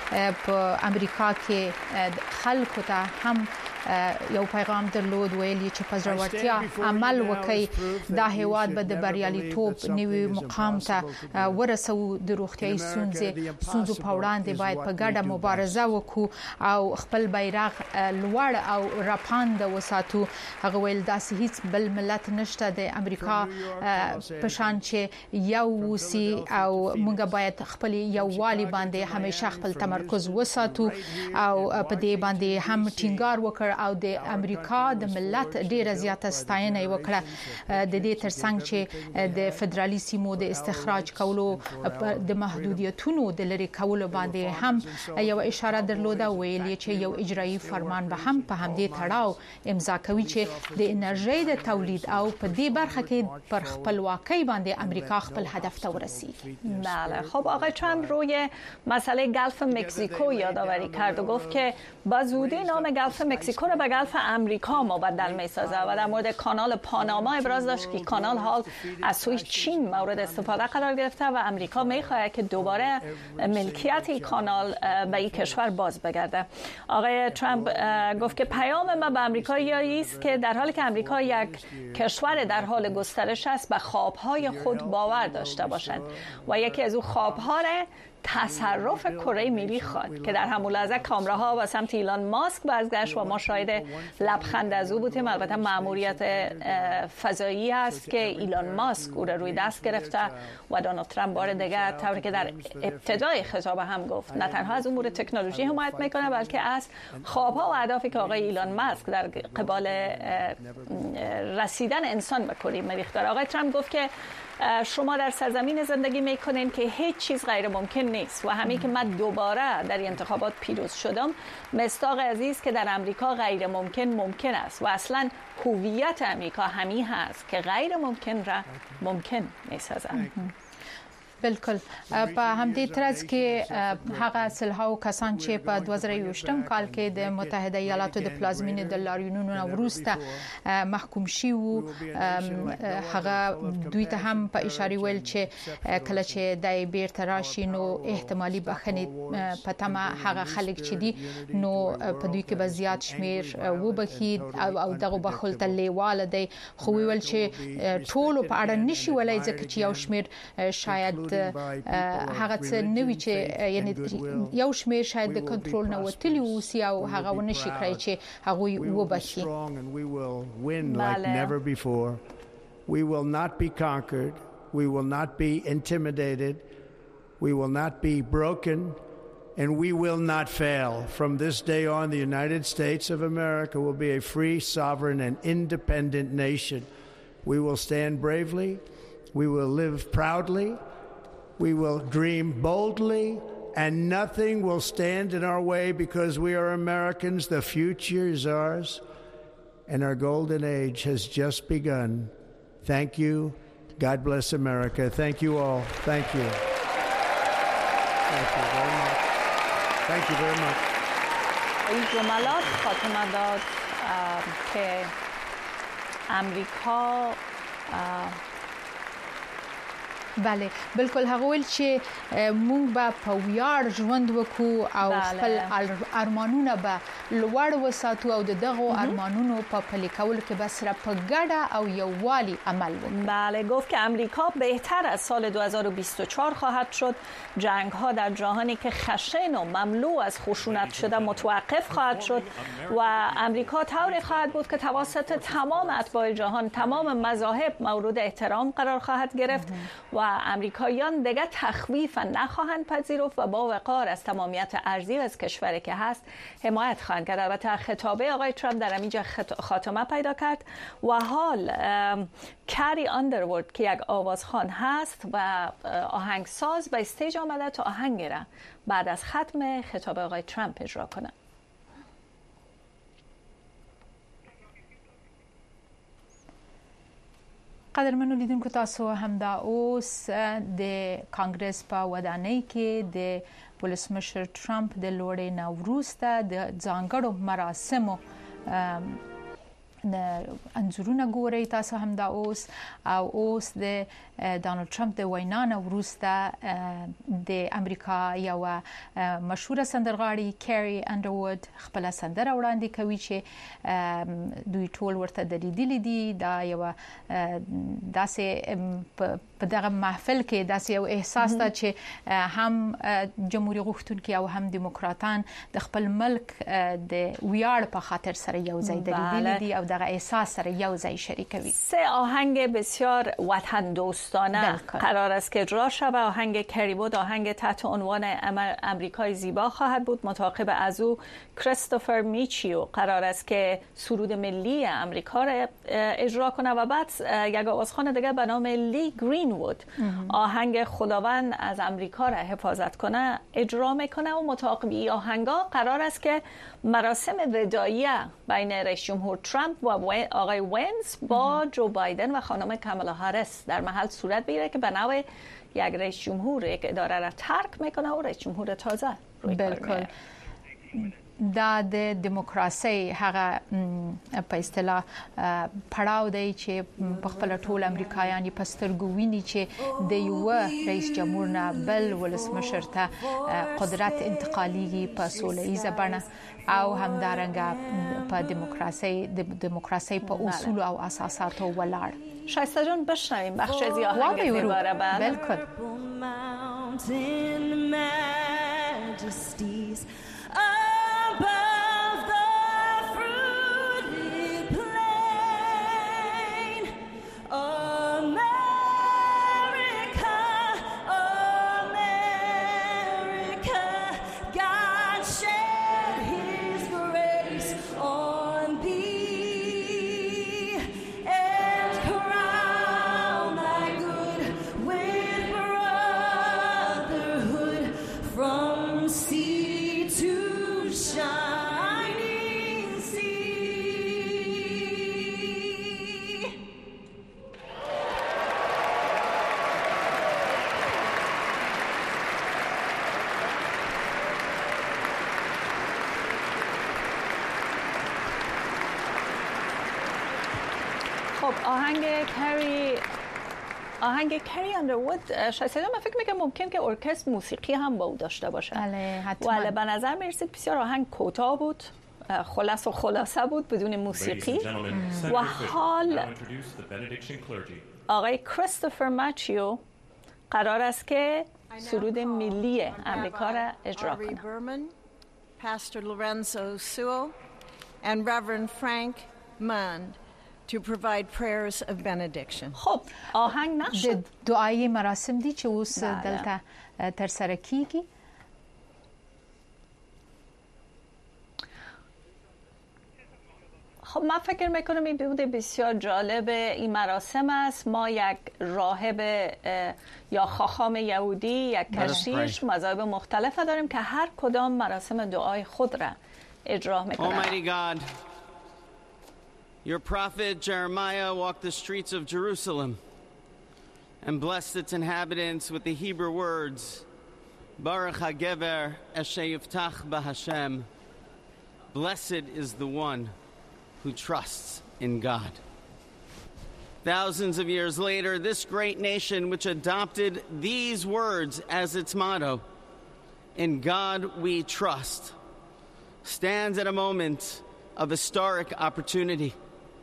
په امریکا کې خلکو ته هم یو پیغام درلود ویلي چې په ضرورتیا عمل وکړي دا هیواد به د بریالیتوب نوي مقام ته ورسو د روغتيایي ستونزې ستونزو په وړاندې باید په ګډه مبارزه وکړو او خپل بیرغ لوړ او راپاند وساتو هغه ویل داسې هیڅ بل ملت نشته د امریکا په شان چې یو وسی او موږ باید خپل یووالي باندې همیشه خپل تمرکز وساتو او په دې باندې هم ټینګار وکړ او د امریکا د ملت ډیره زیاته ستاینه وکړه د دې ترڅنګ چې د فدرالي سیمو د استخراج کولو د محدودیتونو د لری کولو باندې هم یو اشاره درلوده ویلي چې یو اجرایی فرمان به هم په همدې تړاو امضا کوي چې د انرژي د تولید او په دې برخه کې پر خپل واقعي باندې امریکا خپل هدف ته ورسیږي. بله خب آقای ترامپ روی مسئله گلف مکزیکو یادآوری کرد و گفت که با زودی نام گلف مکزیکو رو به گلف امریکا مبدل می‌سازه و در مورد کانال پاناما ابراز داشت که کانال حال از سوی چین مورد استفاده قرار گرفته و امریکا می‌خواهد که دوباره ملکیت این کانال به این کشور باز بگرده. آقای ترامپ گفت که پیام ما به امریکایی‌ها است که در حالی که امریکا یک کشور در حال گسترش است به خواب‌های خود باور داشته باشند و یکی از او خواب‌ها را تصرف کره ملی خواد که در همون لحظه کامراها و سمت ایلان ماسک برگشت و ما شاهد لبخند از او بودیم. البته مأموریت فضایی است که ایلان ماسک او را روی دست گرفته و دونالد ترامپ بار دیگر طوری که در ابتدای خطاب هم گفت نه تنها از امور تکنولوژی حمایت میکنه بلکه از خوابها و اهدافی که آقای ایلان ماسک در قبال رسیدن انسان به کره مریخ داره. آقای ترامپ گفت که شما در سرزمین زندگی میکنین که هیچ چیز غیر ممکن نیست و همین که من دوباره در انتخابات پیروز شدم مصداق عزیز که در امریکا غیر ممکن ممکن است و اصلا هویت امریکا همین هست که غیر ممکن را ممکن میسازد. بالکل په همدې ترڅ کې هغه سلهاو کسان چې په دوه زره یوویشتم کال کې د متحده ایالاتو د پلازمینې د لاریونونو وروسته محکوم شوي هغه دوی ته هم په اشاره ویل چې کله چې د بیرته راشي نو احتمالي بخښنې په تمه هغه خلک چې دي نو په دوی کې به زیات شمیر وبخي او دغه بخل ته لیواله دی خو ویل چې ټول په اړه نشي ولای ځکه چې یو شمیر شاید هغه څه نوي چې یعنی یو شمیر شاید د کنټرول نه وتلی وسی او هغه ونشي کړی چې هغه وبخي. We will not be conquered. We will not be intimidated. We will not be broken. And we will not fail. From this day on, the United States of America will be a free, sovereign, and independent nation. We will stand bravely. We will live proudly. We will dream boldly, and nothing will stand in our way because we are Americans. The future is ours, and our golden age has just begun. Thank you. God bless America. Thank you all. Thank you. Thank you very much. Thank you very much. این جملات خاتمه داد که امریکا بله بالکل هغه ول چې مونږ به په ویاړ ژوند وکړو او خپل ارمانونه به لوړ وساتو او دغه ارمانونو په پلي کولو کې به سره په ګډه او یووالي عمل وکړو. بله گفت که امریکا بهتر از سال دو هزار و بیست و چهار خواهد شد. جنگ ها در جهانی که خشن و مملو از خشونت شده متوقف خواهد شد و امریکا طوری خواهد بود که توسط تمام اتباع جهان تمام مذاهب مورد احترام قرار خواهد گرفت و امریکاییان دیگر تخویف نخواهند پذیرفت و با وقار از تمامیت ارضی از کشوری که هست حمایت خواهند کرد. البته خطابه آقای ترامپ در اینجا خاتمه پیدا کرد و حال کری آندروورد که یک آوازخوان هست و آهنگساز به استیج آمده تا آهنگ را بعد از ختم خطاب آقای ترامپ اجرا کنه. قدرمنو لیدونکو تاسو هم دا اوس د کانګرس په ودانۍ کې د ولسمشر ترامپ د لوړې نوروز ته د ځانګړو مراسمو انځورونه ګورئ تاسو هم دا اوس او اوس د ډانلډ ترامپ د وینا نه وروسته د امریکا یو مشهور سندرغاړي کیری انډروود خپل سندره وړاندې کوي چې دوی ټول ورته د لیدلې دي دا یو داسې په دغه محفل کې داسې یو احساس ده چې هم جمهوریت غوښتونکي او هم دیموکراتان د خپل ملک د ویاړ په خاطر سره یو ځای د لیدلې دي او دغه احساس سره یو ځای شریکوي. سه آهنگ بسیار وطن دوستانه قرار است که اجرا شود. آهنگ کری بود آهنگ تحت عنوان امریکای زیبا خواهد بود. متعاقب از او کریستوفر میچیو قرار است که سرود ملی امریکا را اجرا کنه و بعد یک آوازخوان دیگه به نام لی گرین وود آهنگ خداوند از امریکا را حفاظت کنه اجرا میکنه و متعاقب این آهنگا قرار است که مراسم وداعی بین رئیس جمهور ترامپ و آقای ونز با جو بایدن و خانم کامالا هریس در محل صورت بگیره که به نوع یک رئیس جمهور یک اداره را ترک میکنه و رئیس جمهور تازه روی کار میاد. دا د دیموکراسي هغه په اصطلاح پړاو دی چې په خپل ټول امریکایان په سترګو ویني چې د یو رئیس جمهور نه بل ولسمشر ته قدرت انتقالي په سوله‌ایزه بڼه او همدارنګه په دیموکراسي د دیموکراسي په اصول او اساساتو ولاړ. شایسته جان بشنویم بخش از آهنگ دوباره. بالکل. Above the fruited plain, America, America, God shed His grace on thee and crown thy good with brotherhood from sea to shining sea. خب آهنگ کری آهنگ کری اندروود شایسته من فکر میکنم ممکن که ارکستر موسیقی هم با او داشته باشه. بله حتما. ولی به نظر میرسید بسیار آهنگ کوتاه بود، خلاص و خلاصه بود بدون موسیقی و حال آقای کریستوفر مچیو قرار است که سرود ملی امریکا را اجرا کنه. Pastor Lorenzo Sewell and Reverend Frank Mund to provide prayers of benediction. خب آهنگ نشد. دعای مراسم دی چې اوس دلته تر سره کیږي. خب من فکر میکنم این بوده بسیار جالب این مراسم است. ما یک راهب یا خاخام یهودی، یک کشیش، مذاهب مختلف داریم که هر کدام مراسم دعای خود را اجرا میکنند. Almighty God, your prophet Jeremiah walked the streets of Jerusalem and blessed its inhabitants with the Hebrew words, Baruch HaGever Asher Yiftach BaHashem. Blessed is the one who trusts in God. Thousands of years later, this great nation, which adopted these words as its motto, "In God we trust," stands at a moment of historic opportunity.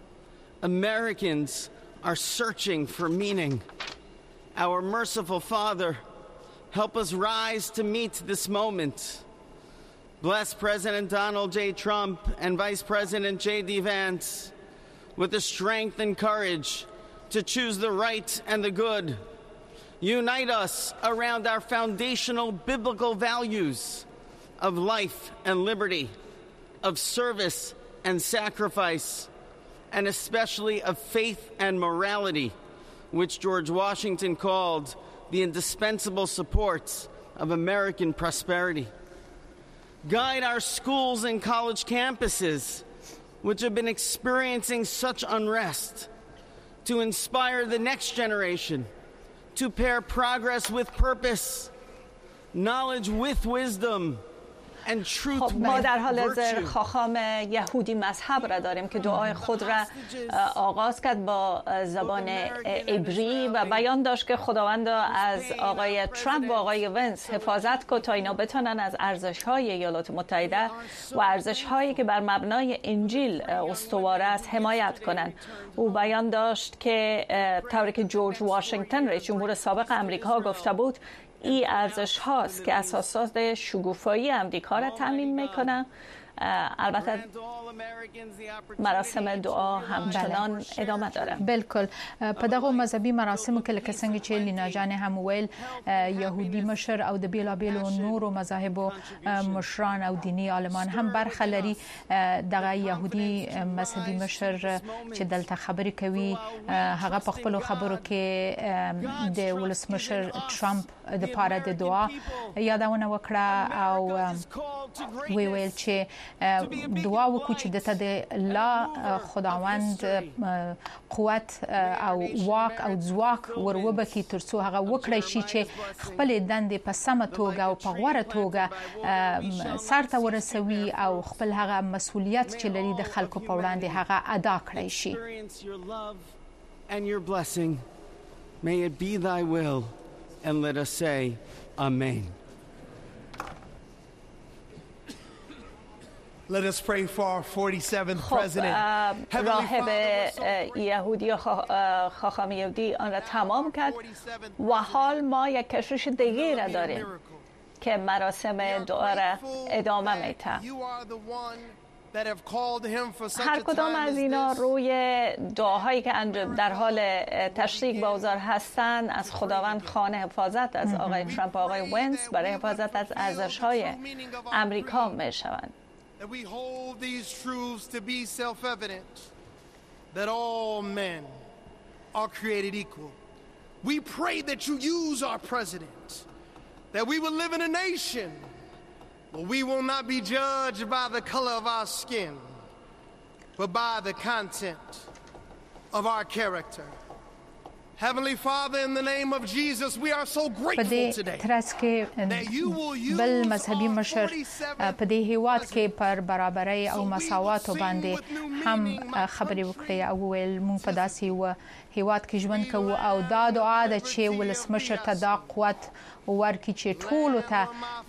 Americans are searching for meaning. Our merciful Father, help us rise to meet this moment. Bless President Donald J. Trump and Vice President J D. Vance with the strength and courage to choose the right and the good. Unite us around our foundational biblical values of life and liberty, of service and sacrifice, and especially of faith and morality, which George Washington called the indispensable supports of American prosperity. Guide our schools and college campuses, which have been experiencing such unrest, to inspire the next generation to pair progress with purpose, knowledge with wisdom, and truth with virtue. ما در حال حاضر خاخام یهودی مذهب را داریم که دعای خود را آغاز کرد با زبان عبری و بیان داشت که خداوند از آقای ترامپ و آقای ونس حفاظت کنه تا اینا بتونن از ارزش‌های ایالات متحده و ارزش‌هایی که بر مبنای انجیل استوار است حمایت کنند. او بیان داشت که طوری که جورج واشنگتن رئیس جمهور سابق آمریکا گفته بود، این ارزش هاست که اساسات شگوفایی امریکا را تامین میکنه. البته مراسم دعا همچنان ادامه داره. بالکل په دغه مذهبي مراسمو کې لکه څنګه چې لینا جان هم ویل يهودي مشر او د بیلابیلو نورو مذاهبو مشران او دینی عالمان هم برخه لري. دغه يهودي مذهبي مشر چې دلته خبرې کوي هغه په خپل خبرو کې د ولسمشر ترامپ د پاره د دعا یادونه وکړه او وی ویل چې دعا وکړو چې دته د لا خداوند قوت او واک او ځواک وروبکي ترڅو هغه وکړي شي چې خپل دندې په سمه توګه او په غوړه توګه سرته ورسوي او خپل هغه مسؤلیت چې لري د خلکو په وړاندې هغه ادا کړی شي. And your blessing, may it be thy will, and let us say amen. Let us pray for our forty-seventh president. راهب یهودی خاخام یهودی آن را تمام کرد و حال ما یک کشش دیگه را داریم که مراسم دعا را ادامه می‌دهد. هر کدام از اینا روی دعاهایی که در حال تشریک با اوزار هستند از خداوند خوانه حفاظت از آقای ترامپ و آقای ونس برای حفاظت از ارزش‌های امریکا می‌شوند. That we hold these truths to be self-evident, that all men are created equal. We pray that you use our president, that we will live in a nation where we will not be judged by the color of our skin, but by the content of our character. Heavenly Father, in the name of Jesus, we are so grateful today that you will use بل مذهبي مشر په دې هیواد کې پر برابرۍ او مساوات باندې هم خبرې وکړې او ویل مونږ په داسې و هیواد کې ژوند کوو او دا دعا ده چې ولسمشر ته دا قوت ورکړي چې ټولو ته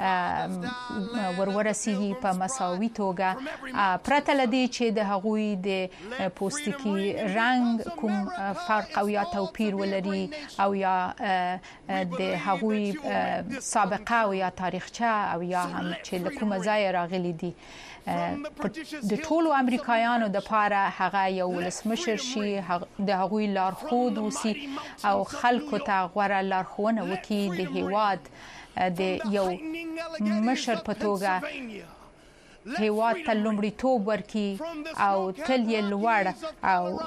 ورورسیږي په مساوي توګه پرته له دې چې د هغوی د پوستکي رنګ کوم فرق او یا توپیر ولري او یا د هغوی سابقه او یا تاریخچه او یا هم چې له کومه ځای راغلي دي. د ټولو امریکایانو د پاره هغه یو ولسمشر شي د هغوی لارښود وسی او خلکو ته غوړه لارښوونه وکړي د هیواد د یو مشر په توګه هیواد ته لومړیتوب ورکړي او تل یې لوړ او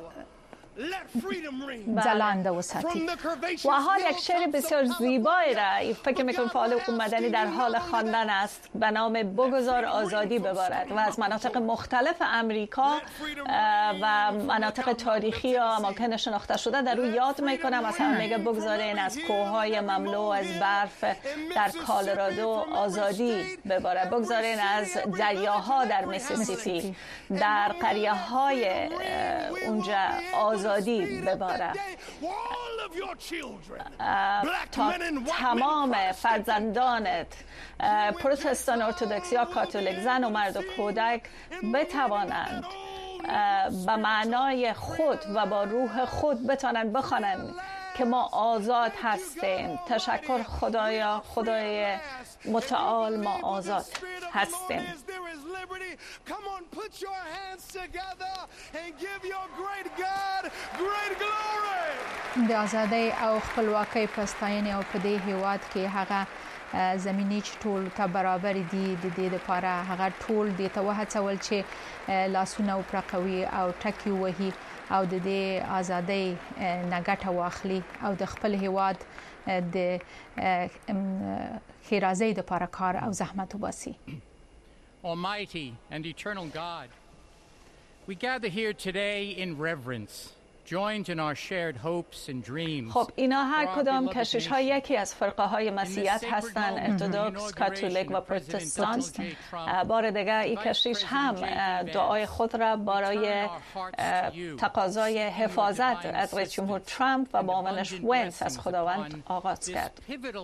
زلانده وساتی. و حال یک شعر بسیار زیبایی را فکر میکنم فعال حقوق مدنی در حال خواندن است به نام بگذار آزادی ببارد و از مناطق مختلف امریکا و مناطق تاریخی یا اماکن شناخته شده در روی یاد میکنم. مثلا میگه بگذارین از کوههای مملو از برف در کالرادو آزادی ببارد، بگذارین از دریاها در میسیسیپی در قریه های اونجا آزادی آزادی بباره تا تمام فرزندانت پروتستان، ارتدوکس یا کاتولیک، زن و مرد و کودک بتوانند به معنای خود و با روح خود بتوانند بخوانند که ما آزاد هستیم. تشکر خدایا، خدای متعال، ما آزاد هستیم. د آزادۍ او خپلواکۍ په ستاینې او په دې هیواد کې هغه زمینی چې ټول ته برابر دي، د دې لپاره هغه ټول د ته وهڅول چې لاسونه وپرقوي او ټکی وهي او د دې آزادۍ نه ګټه واخلي او د خپل هیواد د خیرازۍ لپاره کار او زحمت وباسي. Almighty and eternal God, we gather here today in reverence, joined in our shared hopes and dreams. خب اینا هر کدام کشیش ها یکی از فرقه های مسیحیت هستند، ارتدوکس، کاتولیک و پروتستان. بار دیگر این کشیش هم دعای خود را برای تقاضای حفاظت از رئیس جمهور ترامپ و معاونش ونس از خداوند آغاز کرد.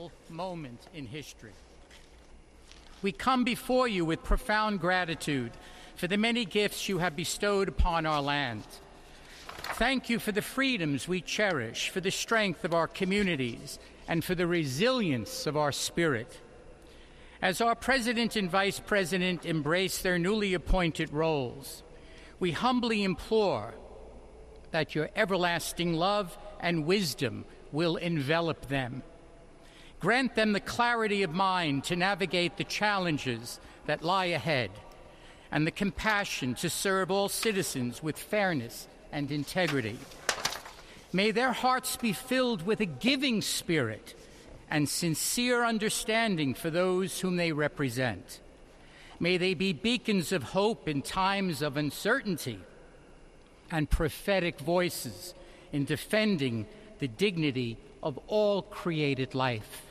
We come before you with profound gratitude for the many gifts you have bestowed upon our land. Thank you for the freedoms we cherish, for the strength of our communities, and for the resilience of our spirit. As our President and Vice President embrace their newly appointed roles, we humbly implore that your everlasting love and wisdom will envelop them. Grant them the clarity of mind to navigate the challenges that lie ahead, and the compassion to serve all citizens with fairness and integrity. May their hearts be filled with a giving spirit and sincere understanding for those whom they represent. May they be beacons of hope in times of uncertainty and prophetic voices in defending the dignity of all created life.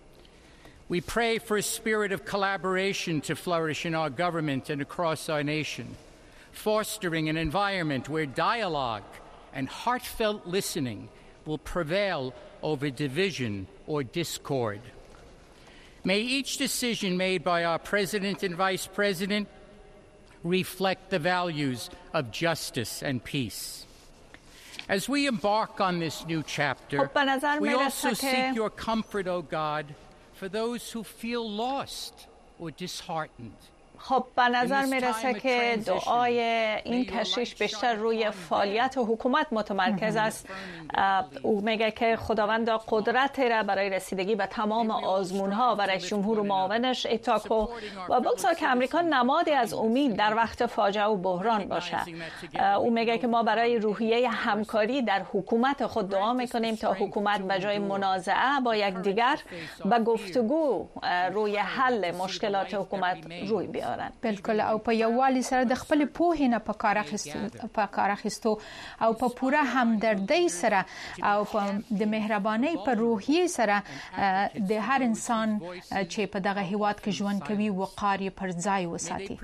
We pray for a spirit of collaboration to flourish in our government and across our nation, fostering an environment where dialogue and heartfelt listening will prevail over division or discord. May each decision made by our President and Vice President reflect the values of justice and peace. As we embark on this new chapter, we also seek your comfort, O God, for those who feel lost or disheartened. خب به نظر میرسه که دعای این کشیش بیشتر روی فعالیت و حکومت متمرکز است. او میگه که خداوند قدرت را برای رسیدگی به تمام آزمونها و رئیس جمهور و معاونش اعطا کن و بگذار که امریکا نمادی از امید در وقت فاجعه و بحران باشه. او میگه که ما برای روحیه همکاری در حکومت خود دعا میکنیم تا حکومت به جای منازعه با یکدیگر به گفتگو روی حل مشکلات حکومت روی بیاره. بالکل او په یووالي سره د خپل پوهې نه په کار اخیستو په کار اخیستو او په پوره همدردۍ سره او په د مهربانۍ په روحیې سره د هر انسان چې په دغه هیواد کې ژوند کوي وقار یې پر ځای وساتي.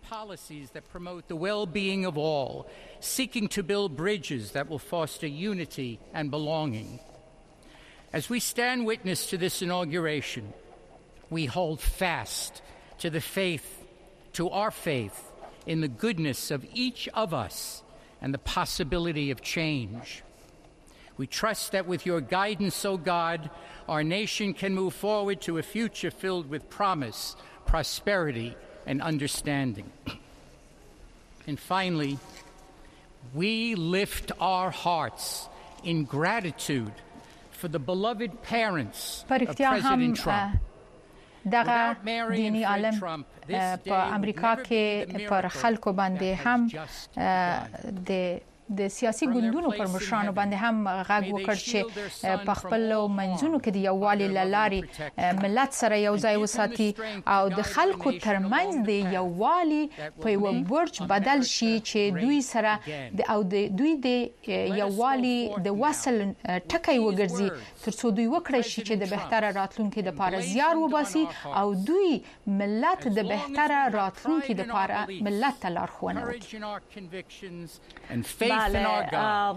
Seeking to build bridges that will foster unity and belonging. As we stand witness to this inauguration, we hold fast to the faith to our faith in the goodness of each of us and the possibility of change. We trust that with your guidance, O God, our nation can move forward to a future filled with promise, prosperity, and understanding. And finally, we lift our hearts in gratitude for the beloved parents of President Trump. دغه دینی عالم په امریکا کې پر خلکو باندې هم د د سیاسي ګوندونو پر مشرانو باندې هم غږ وکړ چې په خپل منځونو کې د یووالي لاري ملت سره یو ځای وساتي او د خلکو ترمنځ د یووالي په یو برج بدل شي چې دوی سره او د دوی د یووالي د وصل ټکی وګرځي ترڅو دوی وکړي شي چې د بهتره راتلونکي لپاره زیار وباسي او دوی ملت د بهتره راتلونکي لپاره ملت ته لارښوونه وکړي. بله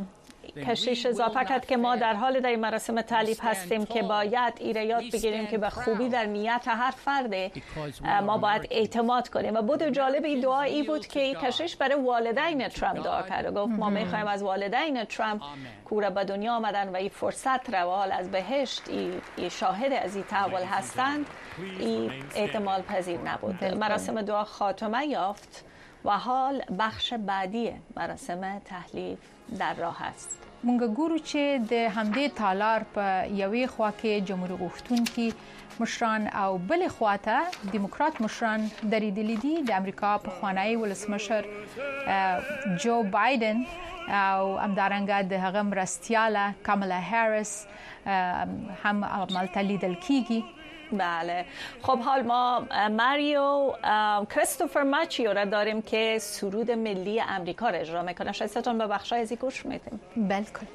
کشیش اضافه کرد که ما در حال در این مراسم تعلیف هستیم که باید ایره یاد بگیریم که به خوبی در نیت هر فرد ما باید اعتماد کنیم. و بود جالب این دعا ای بود که این کشیش برای والدین ترامپ دعا کرد و گفت ما میخوایم از والدین ترامپ کوره به دنیا آمدن و این فرصت رو حال از بهشت این شاهد از این تحول هستند، این احتمال پذیر نبود. مراسم دعا خاتمه یافت و حال بخش بعدی مراسم تحلیف در راه است. مونږ ګورو چې د همدې تالار په یوې خوا کې جمهوریت غوښتونکي مشران او بل خواته دیموکرات مشران درېدلي دي. د امریکا پخوانی ولسمشر جو بایدن او همدارنګه د هغه مرستیاله کاملا هریس هم عملته لیدل کیږي. بله خب حال ما ماریو کریستوفر ماچیو را داریم که سرود ملی امریکا را اجرا میکنه. شایسته جان به بخشای ازی گوش میدیم. بلکل.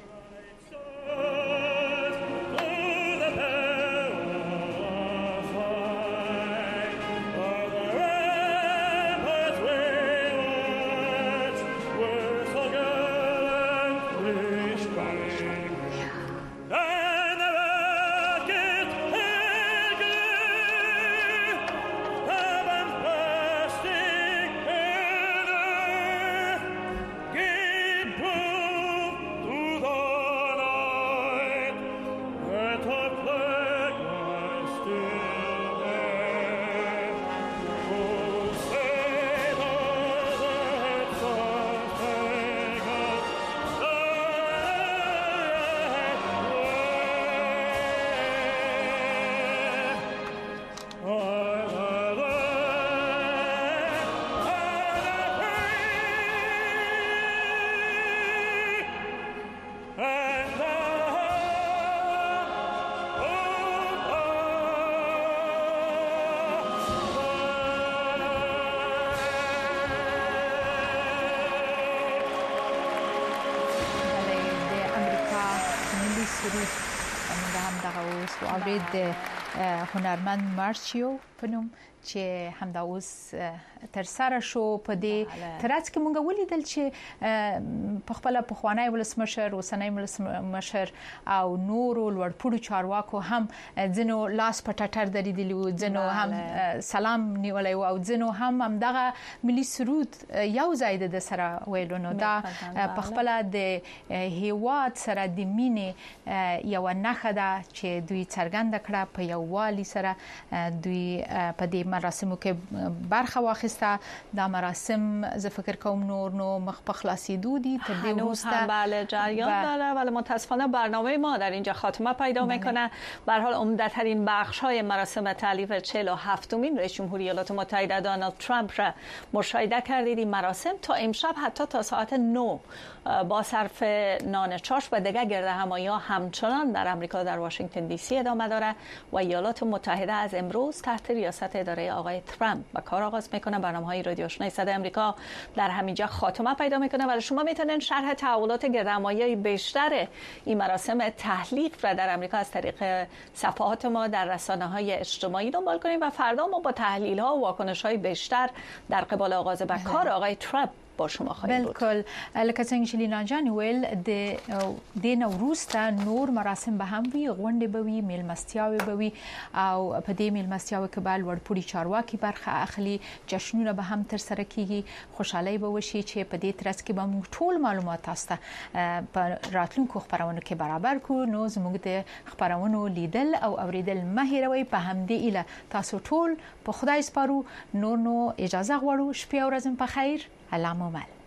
د هنرمند مارچیو په نوم چې همدا اوس تر سره شو. په دې ترڅ کې مونږ ولیدل چې په خپل پخوانی ولسمشر اوسنی ولسمشر او نورو لوړپوړو چارواکو هم ځنو لاس په ټټر درېدلی وو، ځنو هم سلام نیولای وو او ځنو هم همدغه ملي سرود یو ځای د سره ویلو. نو دا په خپل د هیواد سره د مینې یو نښه ده چې دوی څرګنده کړه. په یووالي سره دوی په دې مراسمو کې برخه واخیسته. دا مراسم ز فکر کوم نور نو مخ په خلاصیدو دي تر دې وروسته. بله جریان داره ولی متاسفانه برنامه ما در اینجا خاتمه پیدا میکنه. به هر حال عمده‌ترین بخش‌های مراسم تعلیف چهل و هفتمین رئیس جمهوری ایالات متحده دونالد ترامپ را مشاهده کردید. این مراسم تا امشب حتی تا ساعت نه با صرف نان چاش و دیگر گردهمایی‌ها همچنان در امریکا در واشنگتن دی سی ادامه داره و ایالات متحده از امروز تحت ریاست اداره آقای ترامپ به کار آغاز میکنه. برنامه‌های رادیو آشنای صدای آمریکا در همینجا خاتمه پیدا میکنه. ولی شما میتونین شرح تحولات گردهمایی بیشتر این مراسم تحلیف را در امریکا از طریق صفحات ما در رسانه‌های اجتماعی دنبال کنید و فردا ما با تحلیل‌ها و واکنش‌های بیشتر در قبال آغاز به کار آقای ترامپ با شما خواهیم بود. بالکل لکه څنګه چې لینا جان ویل د د نوروسته نور مراسم به هم وي، غونډې به وي، میلمستیاوې به وي او په دې میلمستیاوې کې به لوړپوړي چارواکي برخه اخلي، جشنونه به هم تر سره کیږي، خوشحالي به وشي چې په دې ترڅ کې به موږ ټول معلومات تاسو ته په راتلونکو خبرونو کې برابر کړو. نو زموږ د خبرونو لیدل او اوریدل مه هیروئ. په همدې ایله تاسو ټول په خدای سپارو. نور نو اجازه غواړو. شپه او ورځ په خیر. علام عمل.